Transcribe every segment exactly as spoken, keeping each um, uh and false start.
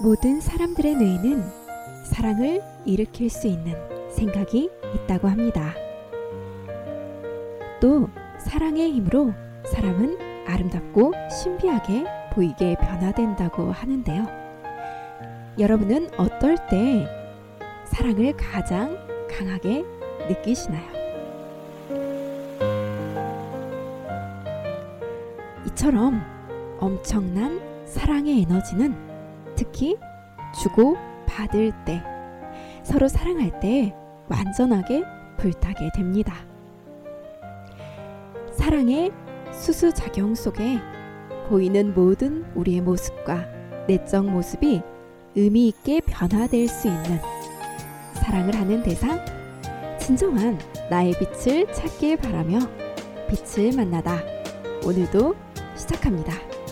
모든 사람들의 뇌에는 사랑을 일으킬 수 있는 생각이 있다고 합니다. 또 사랑의 힘으로 사람은 아름답고 신비하게 보이게 변화된다고 하는데요. 여러분은 어떨 때 사랑을 가장 강하게 느끼시나요? 이처럼 엄청난 사랑의 에너지는 특히 주고 받을 때, 서로 사랑할 때 완전하게 불타게 됩니다. 사랑의 수수작용 속에 보이는 모든 우리의 모습과 내적 모습이 의미 있게 변화될 수 있는 사랑을 하는 대상, 진정한 나의 빛을 찾길 바라며 빛을 만나다 오늘도 시작합니다.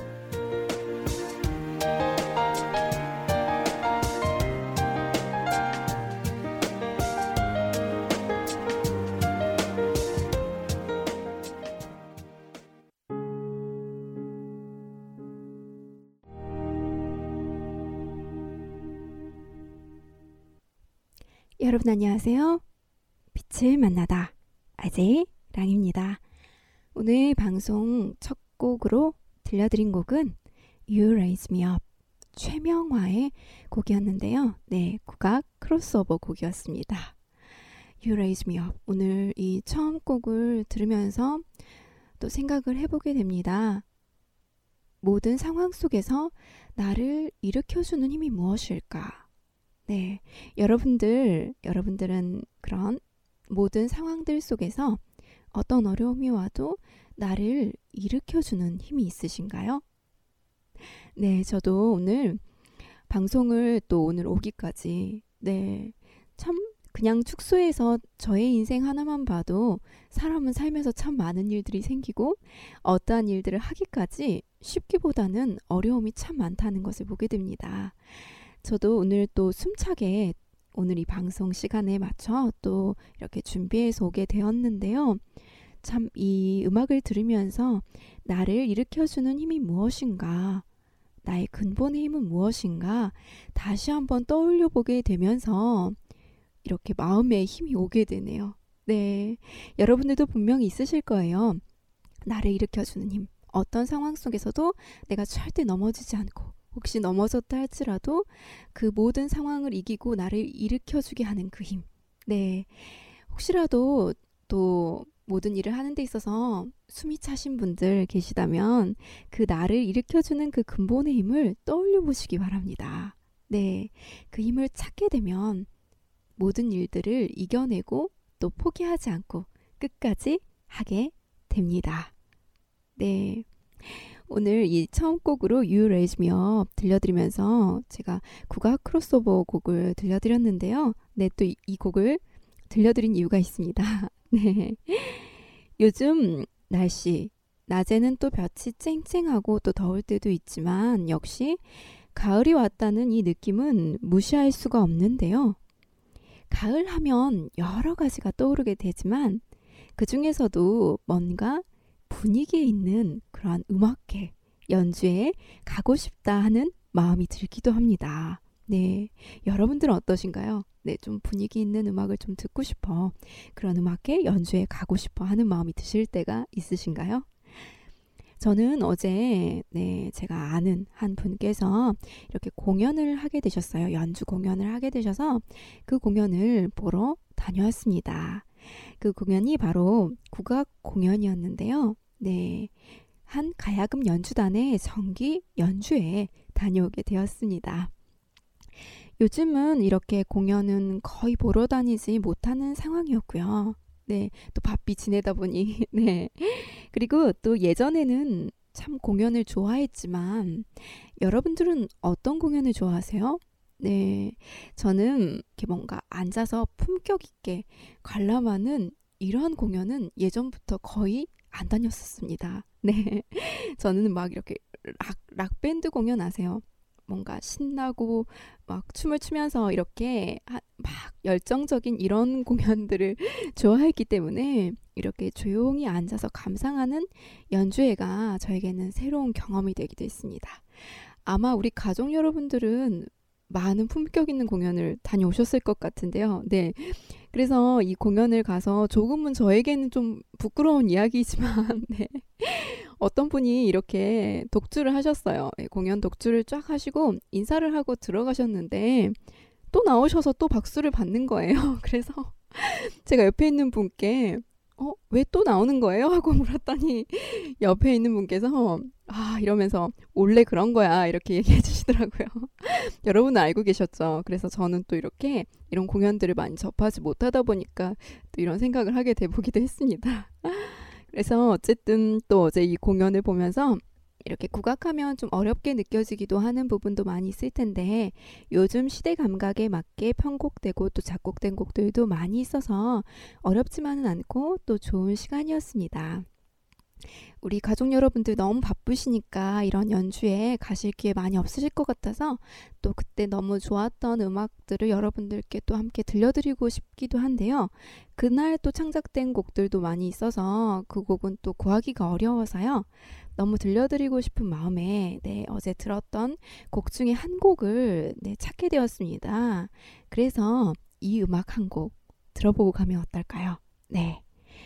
여러분 안녕하세요. 빛을 만나다 아제이 랑입니다. 오늘 방송 첫 곡으로 들려드린 곡은 You Raise Me Up 최명화의 곡이었는데요. 네, 국악 크로스오버 곡이었습니다. You Raise Me Up. 오늘 이 처음 곡을 들으면서 또 생각을 해보게 됩니다. 모든 상황 속에서 나를 일으켜주는 힘이 무엇일까? 네, 여러분들, 여러분들은 그런 모든 상황들 속에서 어떤 어려움이 와도 나를 일으켜주는 힘이 있으신가요? 네, 저도 오늘 방송을 또 오늘 오기까지, 네, 참 그냥 축소해서 저의 인생 하나만 봐도 사람은 살면서 참 많은 일들이 생기고 어떠한 일들을 하기까지 쉽기보다는 어려움이 참 많다는 것을 보게 됩니다. 저도 오늘 또 숨차게 오늘 이 방송 시간에 맞춰 또 이렇게 준비해서 오게 되었는데요. 참 이 음악을 들으면서 나를 일으켜주는 힘이 무엇인가, 나의 근본의 힘은 무엇인가 다시 한번 떠올려 보게 되면서 이렇게 마음에 힘이 오게 되네요. 네, 여러분들도 분명히 있으실 거예요. 나를 일으켜주는 힘. 어떤 상황 속에서도 내가 절대 넘어지지 않고 혹시 넘어졌다 할지라도 그 모든 상황을 이기고 나를 일으켜주게 하는 그 힘. 네, 혹시라도 또 모든 일을 하는 데 있어서 숨이 차신 분들 계시다면 그 나를 일으켜주는 그 근본의 힘을 떠올려 보시기 바랍니다. 네, 그 힘을 찾게 되면 모든 일들을 이겨내고 또 포기하지 않고 끝까지 하게 됩니다. 네, 오늘 이 처음 곡으로 You Raise Me Up 들려드리면서 제가 국악 크로스오버 곡을 들려드렸는데요. 네, 또 이 곡을 들려드린 이유가 있습니다. 네, 요즘 날씨, 낮에는 또 볕이 쨍쨍하고 또 더울 때도 있지만 역시 가을이 왔다는 이 느낌은 무시할 수가 없는데요. 가을 하면 여러 가지가 떠오르게 되지만 그 중에서도 뭔가 분위기에 있는 그러한 음악회, 연주에 가고 싶다 하는 마음이 들기도 합니다. 네, 여러분들은 어떠신가요? 네, 좀 분위기 있는 음악을 좀 듣고 싶어, 그런 음악회, 연주에 가고 싶어 하는 마음이 드실 때가 있으신가요? 저는 어제 네, 제가 아는 한 분께서 이렇게 공연을 하게 되셨어요. 연주 공연을 하게 되셔서 그 공연을 보러 다녀왔습니다. 그 공연이 바로 국악 공연이었는데요. 네, 한 가야금 연주단의 정기 연주에 다녀오게 되었습니다. 요즘은 이렇게 공연은 거의 보러 다니지 못하는 상황이었고요. 네, 또 바삐 지내다 보니 네, 그리고 또 예전에는 참 공연을 좋아했지만 여러분들은 어떤 공연을 좋아하세요? 네, 저는 이렇게 뭔가 앉아서 품격 있게 관람하는 이러한 공연은 예전부터 거의 안 다녔었습니다. 네, 저는 막 이렇게 락, 락밴드 공연 아세요? 뭔가 신나고 막 춤을 추면서 이렇게 하, 막 열정적인 이런 공연들을 좋아했기 때문에 이렇게 조용히 앉아서 감상하는 연주회가 저에게는 새로운 경험이 되기도 했습니다. 아마 우리 가족 여러분들은 많은 품격 있는 공연을 다녀오셨을 것 같은데요. 네. 그래서 이 공연을 가서 조금은 저에게는 좀 부끄러운 이야기지만 네. 어떤 분이 이렇게 독주를 하셨어요. 예, 공연 독주를 쫙 하시고 인사를 하고 들어가셨는데 또 나오셔서 또 박수를 받는 거예요. 그래서 제가 옆에 있는 분께 어, 왜 또 나오는 거예요? 하고 물었더니 옆에 있는 분께서 아, 이러면서 원래 그런 거야 이렇게 얘기해 주시더라고요. 여러분은 알고 계셨죠? 그래서 저는 또 이렇게 이런 공연들을 많이 접하지 못하다 보니까 또 이런 생각을 하게 돼보기도 했습니다. 그래서 어쨌든 또 어제 이 공연을 보면서 이렇게 국악하면 좀 어렵게 느껴지기도 하는 부분도 많이 있을 텐데 요즘 시대 감각에 맞게 편곡되고 또 작곡된 곡들도 많이 있어서 어렵지만은 않고 또 좋은 시간이었습니다. 우리 가족 여러분들 너무 바쁘시니까 이런 연주에 가실 기회 많이 없으실 것 같아서 또 그때 너무 좋았던 음악들을 여러분들께 또 함께 들려드리고 싶기도 한데요. 그날 또 창작된 곡들도 많이 있어서 그 곡은 또 구하기가 어려워서요. 너무 들려드리고 싶은 마음에 네, 어제 들었던 곡 중에 한 곡을 네, 찾게 되었습니다. 그래서 이 음악 한 곡 들어보고 가면 어떨까요? 네.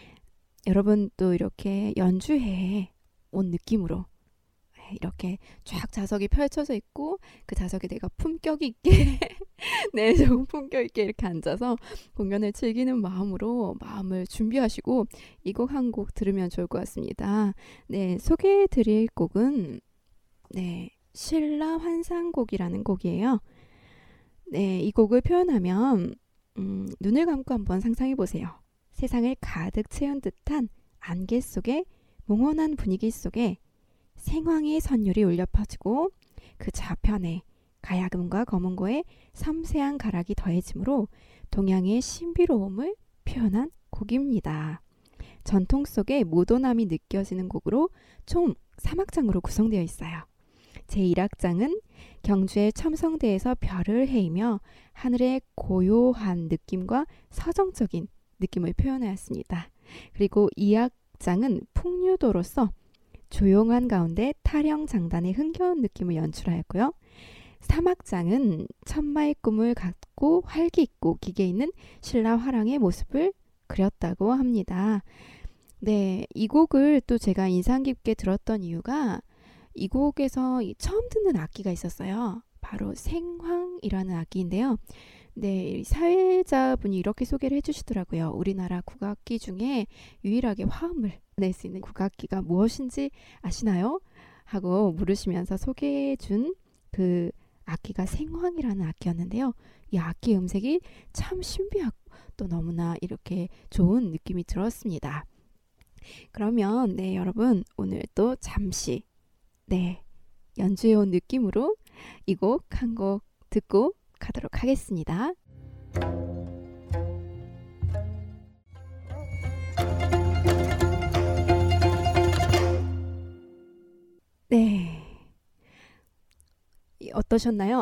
여러분 또 이렇게 연주회 온 느낌으로 이렇게 쫙 좌석이 펼쳐져 있고 그 좌석에 내가 품격 있게 네, 조금 품격 있게 이렇게 앉아서 공연을 즐기는 마음으로 마음을 준비하시고 이 곡 한 곡 들으면 좋을 것 같습니다. 네, 소개해 드릴 곡은 네, 신라 환상곡이라는 곡이에요. 네, 이 곡을 표현하면 음, 눈을 감고 한번 상상해 보세요. 세상을 가득 채운 듯한 안개 속에 몽환한 분위기 속에 생황의 선율이 울려 퍼지고 그 좌편에 가야금과 검은고의 섬세한 가락이 더해지므로 동양의 신비로움을 표현한 곡입니다. 전통 속의 모던함이 느껴지는 곡으로 총 삼 악장으로 구성되어 있어요. 제일 악장은 경주의 첨성대에서 별을 헤이며 하늘의 고요한 느낌과 서정적인 느낌을 표현하였습니다. 그리고 이 악장은 풍류도로서 조용한 가운데 타령장단의 흥겨운 느낌을 연출하였고요. 삼 악장은 천마의 꿈을 갖고 활기 있고 기계 있는 신라 화랑의 모습을 그렸다고 합니다. 네, 이 곡을 또 제가 인상 깊게 들었던 이유가 이 곡에서 처음 듣는 악기가 있었어요. 바로 생황이라는 악기인데요. 네, 사회자분이 이렇게 소개를 해주시더라고요. 우리나라 국악기 중에 유일하게 화음을 낼 수 있는 국악기가 무엇인지 아시나요? 하고 물으시면서 소개해준 그 악기가 생황이라는 악기였는데요. 이 악기 음색이 참 신비하고 또 너무나 이렇게 좋은 느낌이 들었습니다. 그러면 네, 여러분 오늘 또 잠시 네, 연주해온 느낌으로 이 곡 한 곡 듣고 가도록 하겠습니다. 네, 어떠셨나요?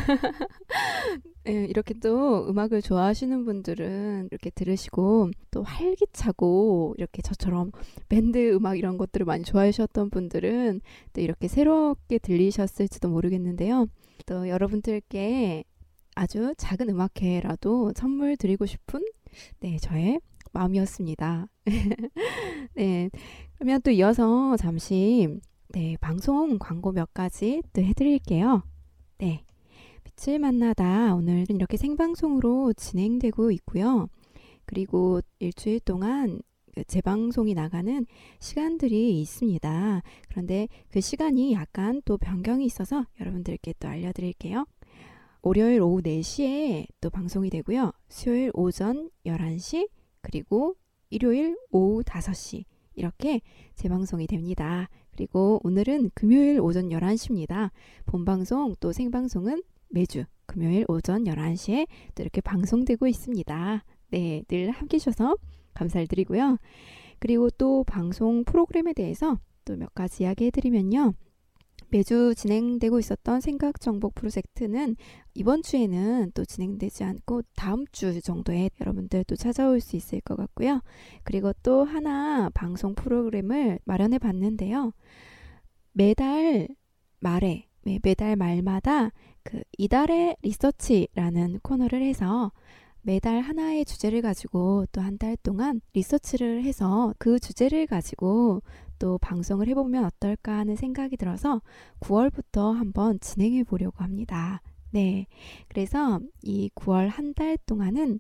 네, 이렇게 또 음악을 좋아하시는 분들은 이렇게 들으시고 또 활기차고 이렇게 저처럼 밴드 음악 이런 것들을 많이 좋아하셨던 분들은 또 이렇게 새롭게 들리셨을지도 모르겠는데요. 또 여러분들께 아주 작은 음악회라도 선물 드리고 싶은 네, 저의 마음이었습니다. 네, 그러면 또 이어서 잠시 네, 방송 광고 몇 가지 또 해드릴게요. 네, 빛을 만나다 오늘은 이렇게 생방송으로 진행되고 있고요. 그리고 일주일 동안 재방송이 나가는 시간들이 있습니다. 그런데 그 시간이 약간 또 변경이 있어서 여러분들께 또 알려드릴게요. 월요일 오후 네 시에 또 방송이 되고요. 수요일 오전 열한 시 그리고 일요일 오후 다섯 시 이렇게 재방송이 됩니다. 그리고 오늘은 금요일 오전 열한 시입니다. 본방송 또 생방송은 매주 금요일 오전 열한 시에 또 이렇게 방송되고 있습니다. 네, 늘 함께 해주셔서 감사를 드리고요. 그리고 또 방송 프로그램에 대해서 또 몇 가지 이야기 해드리면요. 매주 진행되고 있었던 생각정복 프로젝트는 이번 주에는 또 진행되지 않고 다음 주 정도에 여러분들 또 찾아올 수 있을 것 같고요. 그리고 또 하나 방송 프로그램을 마련해 봤는데요. 매달 말에 매, 매달 말마다 그 이달의 리서치라는 코너를 해서 매달 하나의 주제를 가지고 또 한 달 동안 리서치를 해서 그 주제를 가지고 또 방송을 해보면 어떨까 하는 생각이 들어서 구월부터 한번 진행해 보려고 합니다. 네, 그래서 이 구월 한 달 동안은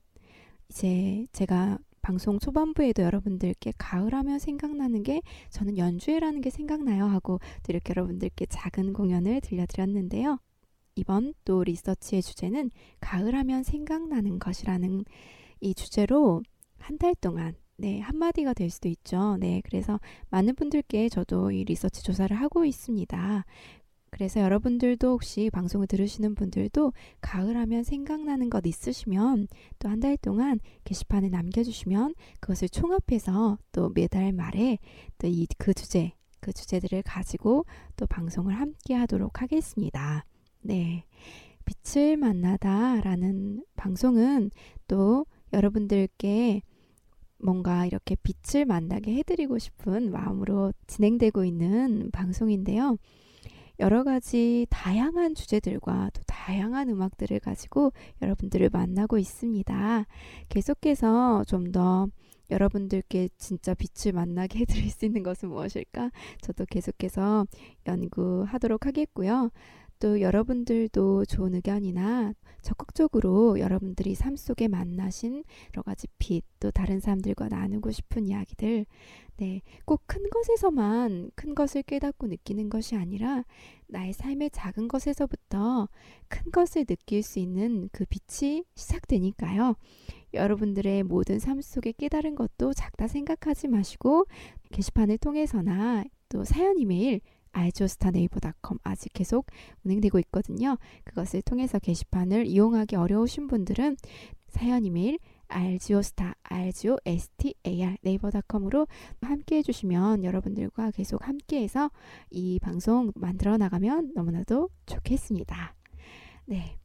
이제 제가 방송 초반부에도 여러분들께 가을하면 생각나는 게 저는 연주회라는 게 생각나요 하고 또 이렇게 여러분들께 작은 공연을 들려드렸는데요. 이번 또 리서치의 주제는 가을하면 생각나는 것이라는 이 주제로 한 달 동안 네, 한마디가 될 수도 있죠. 네, 그래서 많은 분들께 저도 이 리서치 조사를 하고 있습니다. 그래서 여러분들도 혹시 방송을 들으시는 분들도 가을하면 생각나는 것 있으시면 또 한 달 동안 게시판에 남겨주시면 그것을 총합해서 또 매달 말에 또 이 그 주제, 그 주제들을 가지고 또 방송을 함께 하도록 하겠습니다. 네, 빛을 만나다 라는 방송은 또 여러분들께 뭔가 이렇게 빛을 만나게 해드리고 싶은 마음으로 진행되고 있는 방송인데요. 여러 가지 다양한 주제들과 또 다양한 음악들을 가지고 여러분들을 만나고 있습니다. 계속해서 좀 더 여러분들께 진짜 빛을 만나게 해드릴 수 있는 것은 무엇일까? 저도 계속해서 연구하도록 하겠고요. 또 여러분들도 좋은 의견이나 적극적으로 여러분들이 삶 속에 만나신 여러 가지 빛, 또 다른 사람들과 나누고 싶은 이야기들, 네, 꼭 큰 것에서만 큰 것을 깨닫고 느끼는 것이 아니라 나의 삶의 작은 것에서부터 큰 것을 느낄 수 있는 그 빛이 시작되니까요. 여러분들의 모든 삶 속에 깨달은 것도 작다 생각하지 마시고 게시판을 통해서나 또 사연 이메일 알지오스타 네이버 닷컴 아직 계속 운행되고 있거든요. 그것을 통해서 게시판을 이용하기 어려우신 분들은 사연 이메일 알지오스타 알지오스타 네이버 닷컴으로 함께 해주시면 여러분들과 계속 함께해서 이 방송 만들어 나가면 너무나도 좋겠습니다. 네,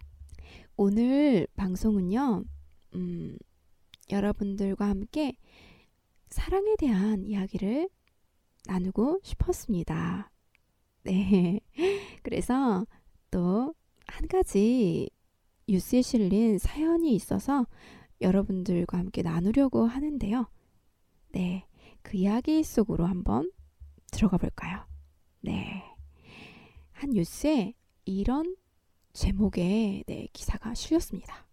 오늘 방송은요, 음, 여러분들과 함께 사랑에 대한 이야기를 나누고 싶었습니다. 네, 그래서 또 한 가지 뉴스에 실린 사연이 있어서 여러분들과 함께 나누려고 하는데요. 네, 그 이야기 속으로 한번 들어가 볼까요? 네, 한 뉴스에 이런 제목의 네, 기사가 실렸습니다.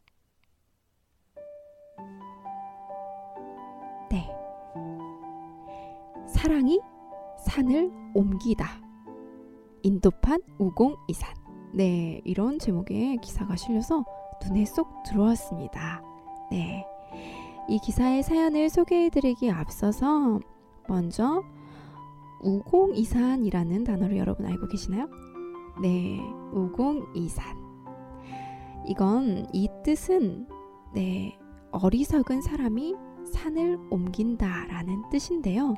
네, 사랑이 산을 옮기다. 인도판 우공이산. 네, 이런 제목의 기사가 실려서 눈에 쏙 들어왔습니다. 네, 이 기사의 사연을 소개해드리기 앞서서 먼저 우공이산이라는 단어를 여러분 알고 계시나요? 네, 우공이산. 이건 이 뜻은 네, 어리석은 사람이 산을 옮긴다라는 뜻인데요.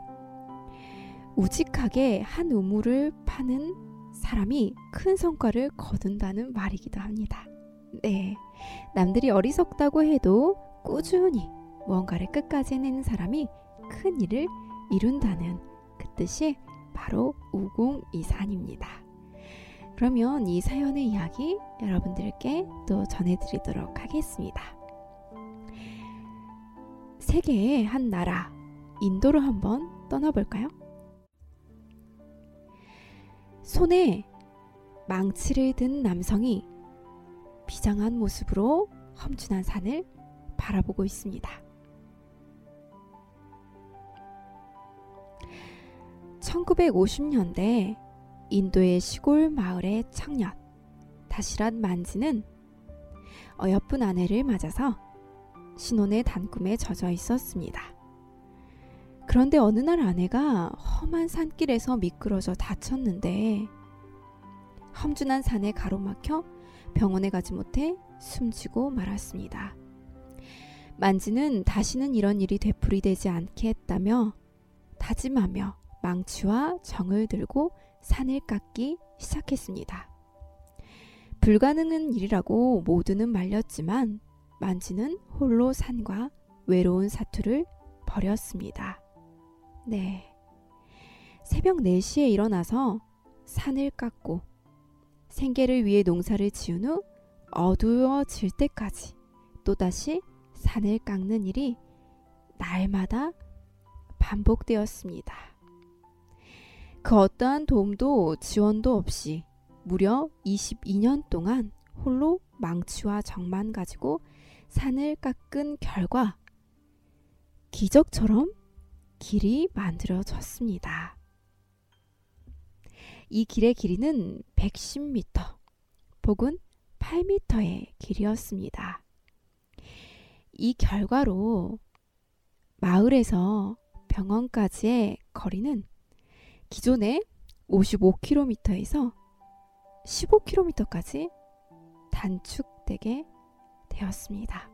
우직하게 한 우물을 파는 사람이 큰 성과를 거둔다는 말이기도 합니다. 네, 남들이 어리석다고 해도 꾸준히 무언가를 끝까지 해내는 사람이 큰 일을 이룬다는 그 뜻이 바로 우공이산입니다. 그러면 이 사연의 이야기 여러분들께 또 전해드리도록 하겠습니다. 세계의 한 나라, 인도로 한번 떠나볼까요? 손에 망치를 든 남성이 비장한 모습으로 험준한 산을 바라보고 있습니다. 천구백오십 년대 인도의 시골 마을의 청년 다시랏 만지는 어여쁜 아내를 맞아서 신혼의 단꿈에 젖어 있었습니다. 그런데 어느 날 아내가 험한 산길에서 미끄러져 다쳤는데 험준한 산에 가로막혀 병원에 가지 못해 숨지고 말았습니다. 만지는 다시는 이런 일이 되풀이되지 않게 했다며 다짐하며 망치와 정을 들고 산을 깎기 시작했습니다. 불가능한 일이라고 모두는 말렸지만 만지는 홀로 산과 외로운 사투를 벌였습니다. 네, 새벽 네 시에 일어나서 산을 깎고 생계를 위해 농사를 지은 후 어두워질 때까지 또다시 산을 깎는 일이 날마다 반복되었습니다. 그 어떠한 도움도 지원도 없이 무려 이십이 년 동안 홀로 망치와 정만 가지고 산을 깎은 결과 기적처럼 길이 만들어졌습니다. 이 길의 길이는 백십 미터, 혹은 팔 미터의 길이었습니다. 이 결과로 마을에서 병원까지의 거리는 기존의 오십오 킬로미터에서 십오 킬로미터까지 단축되게 되었습니다.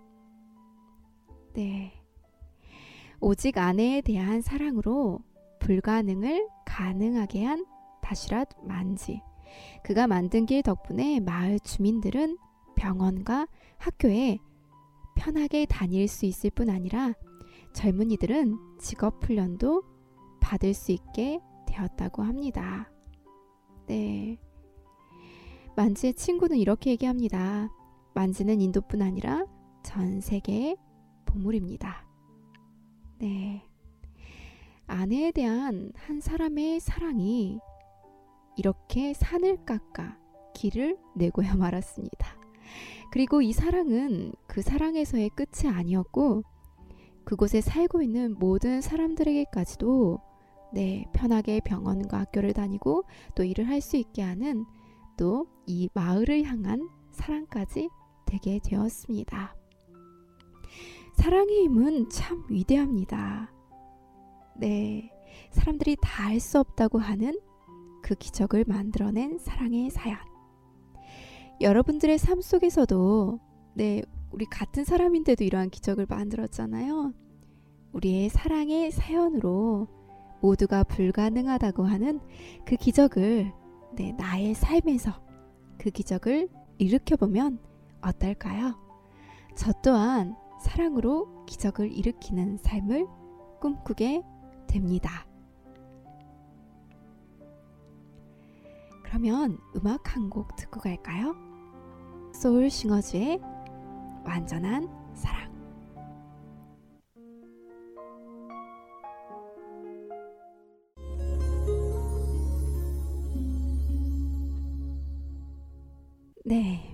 네. 오직 아내에 대한 사랑으로 불가능을 가능하게 한 다시랏 만지. 그가 만든 길 덕분에 마을 주민들은 병원과 학교에 편하게 다닐 수 있을 뿐 아니라 젊은이들은 직업 훈련도 받을 수 있게 되었다고 합니다. 네. 만지의 친구는 이렇게 얘기합니다. 만지는 인도뿐 아니라 전 세계의 보물입니다. 네. 아내에 대한 한 사람의 사랑이 이렇게 산을 깎아 길을 내고야 말았습니다. 그리고 이 사랑은 그 사랑에서의 끝이 아니었고 그곳에 살고 있는 모든 사람들에게까지도 네, 편하게 병원과 학교를 다니고 또 일을 할 수 있게 하는 또 이 마을을 향한 사랑까지 되게 되었습니다. 사랑의 힘은 참 위대합니다. 네, 사람들이 다 할 수 없다고 하는 그 기적을 만들어낸 사랑의 사연. 여러분들의 삶 속에서도 네, 우리 같은 사람인데도 이러한 기적을 만들었잖아요. 우리의 사랑의 사연으로 모두가 불가능하다고 하는 그 기적을 네, 나의 삶에서 그 기적을 일으켜보면 어떨까요? 저 또한 사랑으로 기적을 일으키는 삶을 꿈꾸게 됩니다. 그러면 음악 한 곡 듣고 갈까요? 소울싱어즈의 완전한 사랑. 네.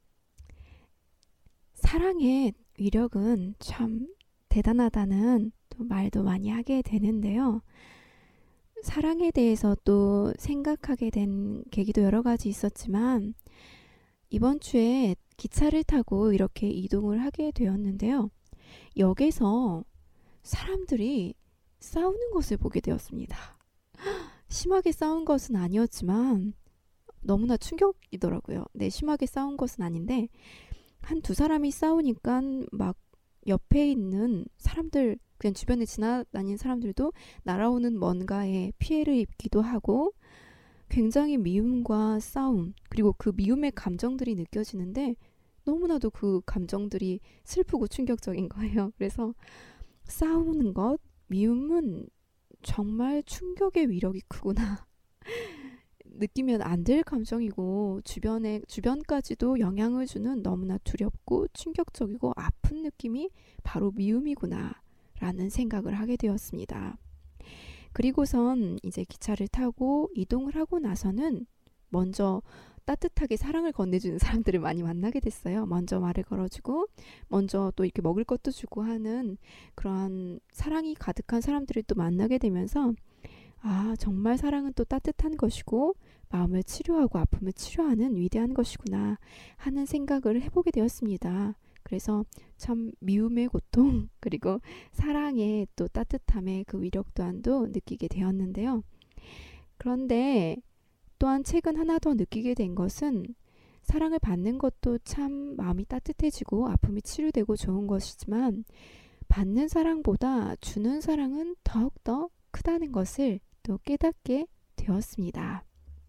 사랑의 위력은 참 대단하다는 또 말도 많이 하게 되는데요. 사랑에 대해서 또 생각하게 된 계기도 여러 가지 있었지만 이번 주에 기차를 타고 이렇게 이동을 하게 되었는데요. 역에서 사람들이 싸우는 것을 보게 되었습니다. 심하게 싸운 것은 아니었지만 너무나 충격이더라고요. 네, 심하게 싸운 것은 아닌데 한 두 사람이 싸우니까 막 옆에 있는 사람들, 그냥 주변에 지나다니는 사람들도 날아오는 뭔가에 피해를 입기도 하고 굉장히 미움과 싸움, 그리고 그 미움의 감정들이 느껴지는데 너무나도 그 감정들이 슬프고 충격적인 거예요. 그래서 싸우는 것, 미움은 정말 충격의 위력이 크구나. 느끼면 안 될 감정이고 주변에 주변까지도 영향을 주는 너무나 두렵고 충격적이고 아픈 느낌이 바로 미움이구나 라는 생각을 하게 되었습니다. 그리고선 이제 기차를 타고 이동을 하고 나서는 먼저 따뜻하게 사랑을 건네주는 사람들을 많이 만나게 됐어요. 먼저 말을 걸어주고 먼저 또 이렇게 먹을 것도 주고 하는 그러한 사랑이 가득한 사람들을 또 만나게 되면서 아, 정말 사랑은 또 따뜻한 것이고 마음을 치료하고 아픔을 치료하는 위대한 것이구나 하는 생각을 해보게 되었습니다. 그래서 참 미움의 고통 그리고 사랑의 또 따뜻함의 그 위력 또한도 느끼게 되었는데요. 그런데 또한 최근 하나 더 느끼게 된 것은 사랑을 받는 것도 참 마음이 따뜻해지고 아픔이 치료되고 좋은 것이지만 받는 사랑보다 주는 사랑은 더욱더 크다는 것을 또 깨닫게 되었습니다.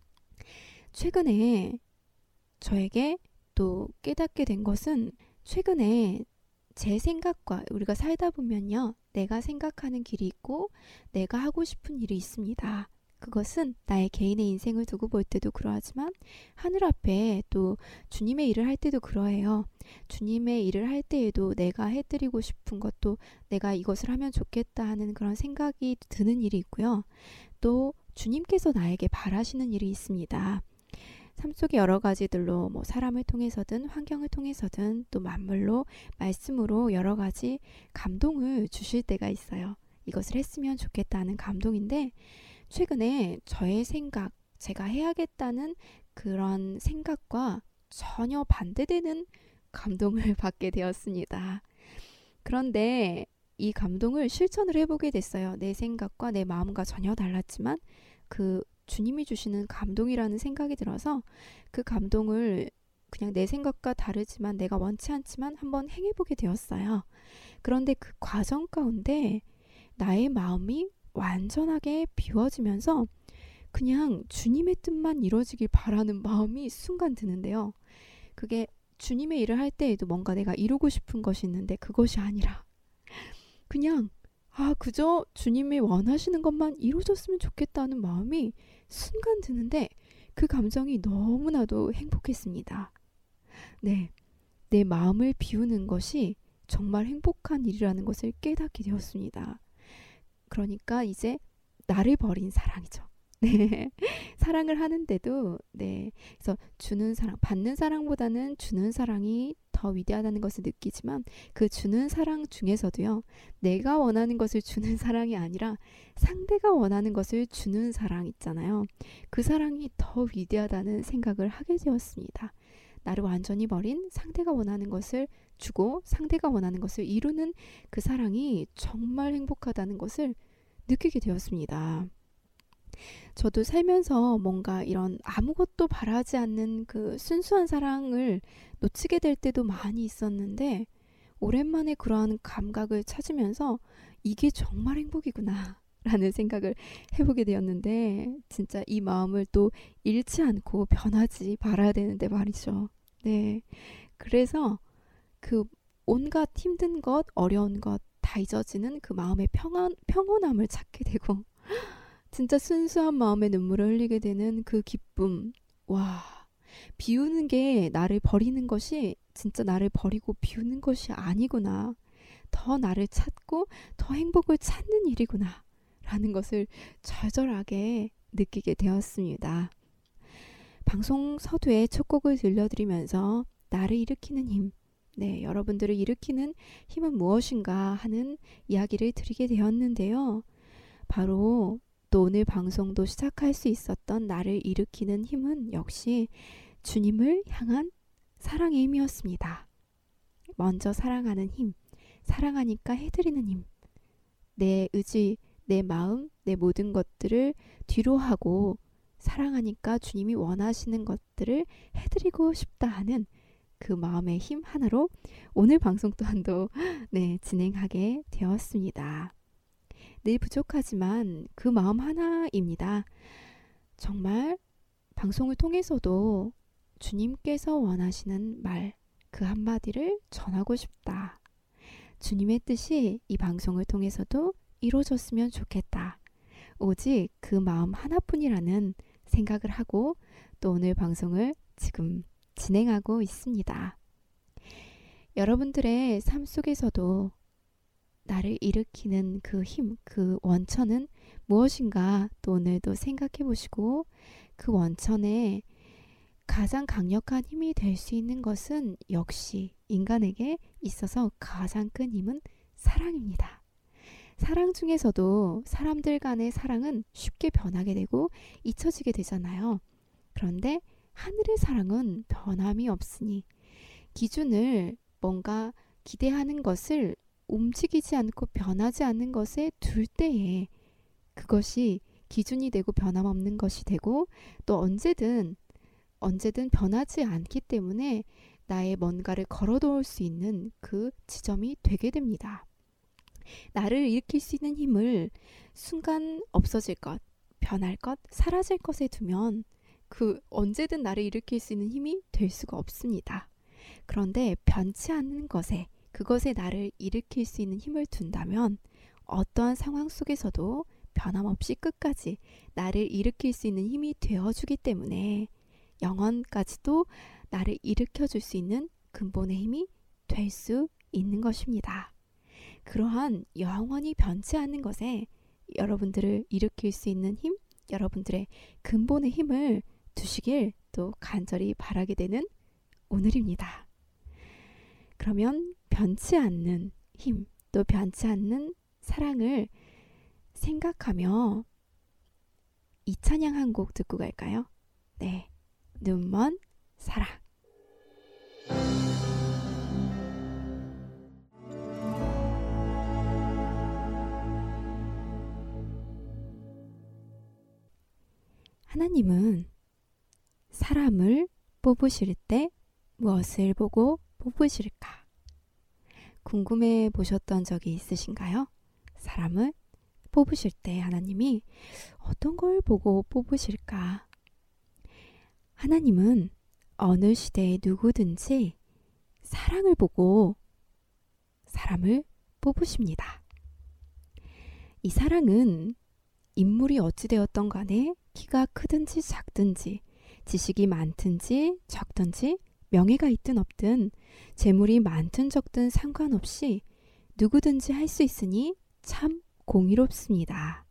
최근에 저에게 또 깨닫게 된 것은 최근에 제 생각과 우리가 살다 보면요. 내가 생각하는 길이 있고 내가 하고 싶은 일이 있습니다. 그것은 나의 개인의 인생을 두고 볼 때도 그러하지만 하늘 앞에 또 주님의 일을 할 때도 그러해요. 주님의 일을 할 때에도 내가 해드리고 싶은 것도 내가 이것을 하면 좋겠다 하는 그런 생각이 드는 일이 있고요. 또 주님께서 나에게 바라시는 일이 있습니다. 삶 속의 여러 가지들로 뭐 사람을 통해서든 환경을 통해서든 또 만물로 말씀으로 여러 가지 감동을 주실 때가 있어요. 이것을 했으면 좋겠다는 감동인데 최근에 저의 생각, 제가 해야겠다는 그런 생각과 전혀 반대되는 감동을 받게 되었습니다. 그런데 이 감동을 실천을 해보게 됐어요. 내 생각과 내 마음과 전혀 달랐지만 그 주님이 주시는 감동이라는 생각이 들어서 그 감동을 그냥 내 생각과 다르지만 내가 원치 않지만 한번 행해보게 되었어요. 그런데 그 과정 가운데 나의 마음이 완전하게 비워지면서 그냥 주님의 뜻만 이루어지길 바라는 마음이 순간 드는데요. 그게 주님의 일을 할 때에도 뭔가 내가 이루고 싶은 것이 있는데 그것이 아니라 그냥 아 그저 주님이 원하시는 것만 이루어졌으면 좋겠다는 마음이 순간 드는데 그 감정이 너무나도 행복했습니다. 네, 내 마음을 비우는 것이 정말 행복한 일이라는 것을 깨닫게 되었습니다. 그러니까 이제 나를 버린 사랑이죠. 네, 사랑을 하는데도 네, 그래서 주는 사랑, 받는 사랑보다는 주는 사랑이 더 위대하다는 것을 느끼지만 그 주는 사랑 중에서도요, 내가 원하는 것을 주는 사랑이 아니라 상대가 원하는 것을 주는 사랑 있잖아요. 그 사랑이 더 위대하다는 생각을 하게 되었습니다. 나를 완전히 버린 상대가 원하는 것을 주고 상대가 원하는 것을 이루는 그 사랑이 정말 행복하다는 것을 느끼게 되었습니다. 저도 살면서 뭔가 이런 아무것도 바라지 않는 그 순수한 사랑을 놓치게 될 때도 많이 있었는데 오랜만에 그러한 감각을 찾으면서 이게 정말 행복이구나 라는 생각을 해보게 되었는데 진짜 이 마음을 또 잃지 않고 변하지 말아야 되는데 말이죠. 네, 그래서 그 온갖 힘든 것, 어려운 것 다 잊어지는 그 마음의 평안, 평온함을 찾게 되고 진짜 순수한 마음에 눈물을 흘리게 되는 그 기쁨. 와, 비우는 게 나를 버리는 것이 진짜 나를 버리고 비우는 것이 아니구나. 더 나를 찾고 더 행복을 찾는 일이구나 라는 것을 절절하게 느끼게 되었습니다. 방송 서두에 첫 곡을 들려드리면서 나를 일으키는 힘, 네, 여러분들을 일으키는 힘은 무엇인가 하는 이야기를 드리게 되었는데요. 바로 또 오늘 방송도 시작할 수 있었던 나를 일으키는 힘은 역시 주님을 향한 사랑의 힘이었습니다. 먼저 사랑하는 힘, 사랑하니까 해드리는 힘, 내 의지, 내 마음, 내 모든 것들을 뒤로 하고 사랑하니까 주님이 원하시는 것들을 해드리고 싶다 하는 그 마음의 힘 하나로 오늘 방송 또한도 네, 진행하게 되었습니다. 늘 부족하지만 그 마음 하나입니다. 정말 방송을 통해서도 주님께서 원하시는 말, 그 한마디를 전하고 싶다. 주님의 뜻이 이 방송을 통해서도 이루어졌으면 좋겠다. 오직 그 마음 하나뿐이라는 생각을 하고 또 오늘 방송을 지금 진행하고 있습니다. 여러분들의 삶 속에서도 나를 일으키는 그 힘, 그 원천은 무엇인가 또 오늘도 생각해 보시고 그 원천에 가장 강력한 힘이 될 수 있는 것은 역시 인간에게 있어서 가장 큰 힘은 사랑입니다. 사랑 중에서도 사람들 간의 사랑은 쉽게 변하게 되고 잊혀지게 되잖아요. 그런데 하늘의 사랑은 변함이 없으니 기준을 뭔가 기대하는 것을 움직이지 않고 변하지 않는 것에 둘 때에 그것이 기준이 되고 변함없는 것이 되고 또 언제든 언제든 변하지 않기 때문에 나의 뭔가를 걸어놓을 수 있는 그 지점이 되게 됩니다. 나를 일으킬 수 있는 힘을 순간 없어질 것, 변할 것, 사라질 것에 두면 그 언제든 나를 일으킬 수 있는 힘이 될 수가 없습니다. 그런데 변치 않는 것에 그것에 나를 일으킬 수 있는 힘을 둔다면 어떠한 상황 속에서도 변함없이 끝까지 나를 일으킬 수 있는 힘이 되어주기 때문에 영원까지도 나를 일으켜줄 수 있는 근본의 힘이 될 수 있는 것입니다. 그러한 영원히 변치 않는 것에 여러분들을 일으킬 수 있는 힘, 여러분들의 근본의 힘을 두시길 또 간절히 바라게 되는 오늘입니다. 그러면 변치 않는 힘, 또 변치 않는 사랑을 생각하며 이 찬양 한 곡 듣고 갈까요? 네, 눈먼 사랑. 하나님은 사람을 뽑으실 때 무엇을 보고 뽑으실까? 궁금해 보셨던 적이 있으신가요? 사람을 뽑으실 때 하나님이 어떤 걸 보고 뽑으실까? 하나님은 어느 시대의 누구든지 사랑을 보고 사람을 뽑으십니다. 이 사랑은 인물이 어찌 되었던 간에 키가 크든지 작든지 지식이 많든지 적든지 명예가 있든 없든 재물이 많든 적든 상관없이 누구든지 할 수 있으니 참 공의롭습니다.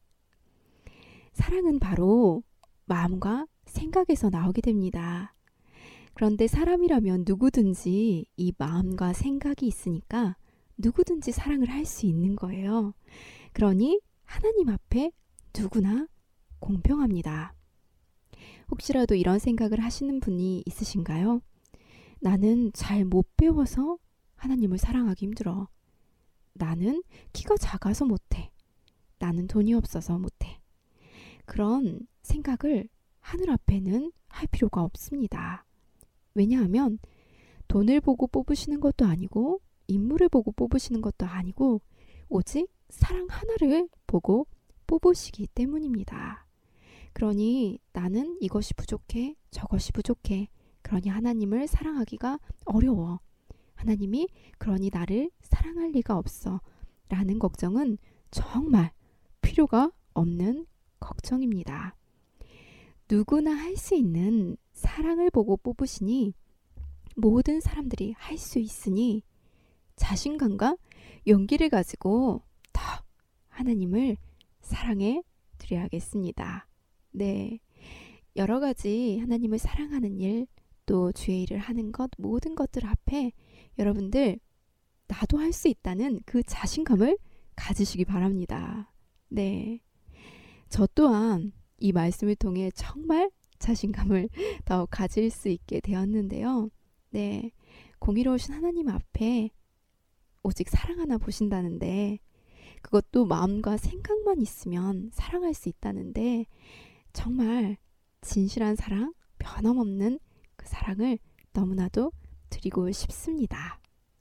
사랑은 바로 마음과 생각에서 나오게 됩니다. 그런데 사람이라면 누구든지 이 마음과 생각이 있으니까 누구든지 사랑을 할 수 있는 거예요. 그러니 하나님 앞에 누구나 공평합니다. 혹시라도 이런 생각을 하시는 분이 있으신가요? 나는 잘 못 배워서 하나님을 사랑하기 힘들어. 나는 키가 작아서 못해. 나는 돈이 없어서 못해. 그런 생각을 하늘 앞에는 할 필요가 없습니다. 왜냐하면 돈을 보고 뽑으시는 것도 아니고 인물을 보고 뽑으시는 것도 아니고 오직 사랑 하나를 보고 뽑으시기 때문입니다. 그러니 나는 이것이 부족해, 저것이 부족해. 그러니 하나님을 사랑하기가 어려워. 하나님이 그러니 나를 사랑할 리가 없어. 라는 걱정은 정말 필요가 없는 걱정입니다. 누구나 할 수 있는 사랑을 보고 뽑으시니 모든 사람들이 할 수 있으니 자신감과 용기를 가지고 더 하나님을 사랑해 드려야겠습니다. 네, 여러 가지 하나님을 사랑하는 일, 또 주의 일을 하는 것, 모든 것들 앞에 여러분들 나도 할 수 있다는 그 자신감을 가지시기 바랍니다. 네, 저 또한 이 말씀을 통해 정말 자신감을 더 가질 수 있게 되었는데요. 네, 공의로우신 하나님 앞에 오직 사랑 하나 보신다는데 그것도 마음과 생각만 있으면 사랑할 수 있다는데 정말 진실한 사랑, 변함없는 그 사랑을 너무나도 드리고 싶습니다.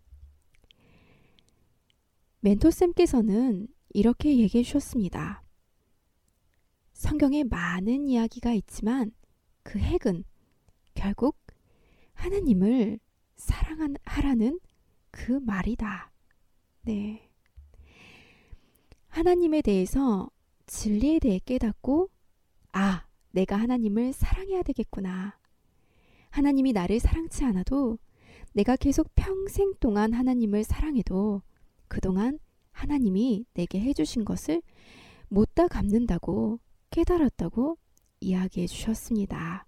멘토쌤께서는 이렇게 얘기해 주셨습니다. 성경에 많은 이야기가 있지만 그 핵은 결국 하나님을 사랑하라는 그 말이다. 네. 하나님에 대해서 진리에 대해 깨닫고 아, 내가 하나님을 사랑해야 되겠구나. 하나님이 나를 사랑치 않아도 내가 계속 평생 동안 하나님을 사랑해도 그동안 하나님이 내게 해주신 것을 못 다 갚는다고 깨달았다고 이야기해 주셨습니다.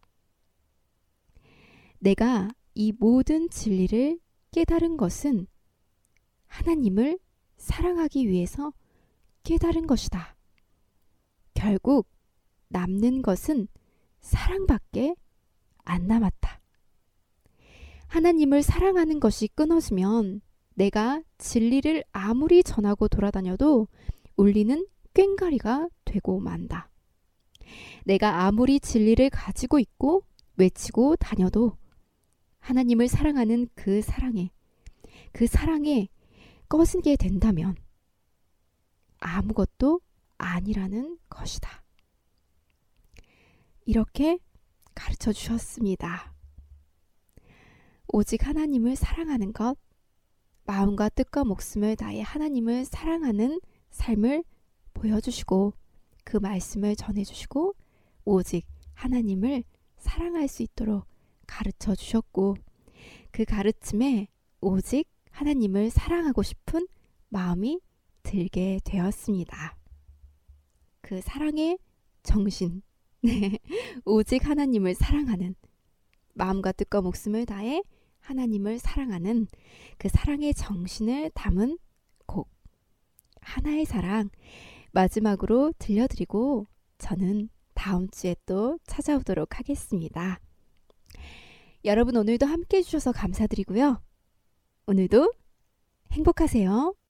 내가 이 모든 진리를 깨달은 것은 하나님을 사랑하기 위해서 깨달은 것이다. 결국 남는 것은 사랑밖에 안 남았다. 하나님을 사랑하는 것이 끊어지면 내가 진리를 아무리 전하고 돌아다녀도 울리는 꽹과리가 되고 만다. 내가 아무리 진리를 가지고 있고 외치고 다녀도 하나님을 사랑하는 그 사랑에 그 사랑에 꺼지게 된다면 아무것도 아니라는 것이다. 이렇게 가르쳐 주셨습니다. 오직 하나님을 사랑하는 것, 마음과 뜻과 목숨을 다해 하나님을 사랑하는 삶을 보여주시고 그 말씀을 전해주시고 오직 하나님을 사랑할 수 있도록 가르쳐 주셨고 그 가르침에 오직 하나님을 사랑하고 싶은 마음이 들게 되었습니다. 그 사랑의 정신, 네, 오직 하나님을 사랑하는 마음과 뜻과 목숨을 다해 하나님을 사랑하는 그 사랑의 정신을 담은 곡 하나의 사랑 마지막으로 들려드리고 저는 다음 주에 또 찾아오도록 하겠습니다. 여러분 오늘도 함께 해주셔서 감사드리고요. 오늘도 행복하세요.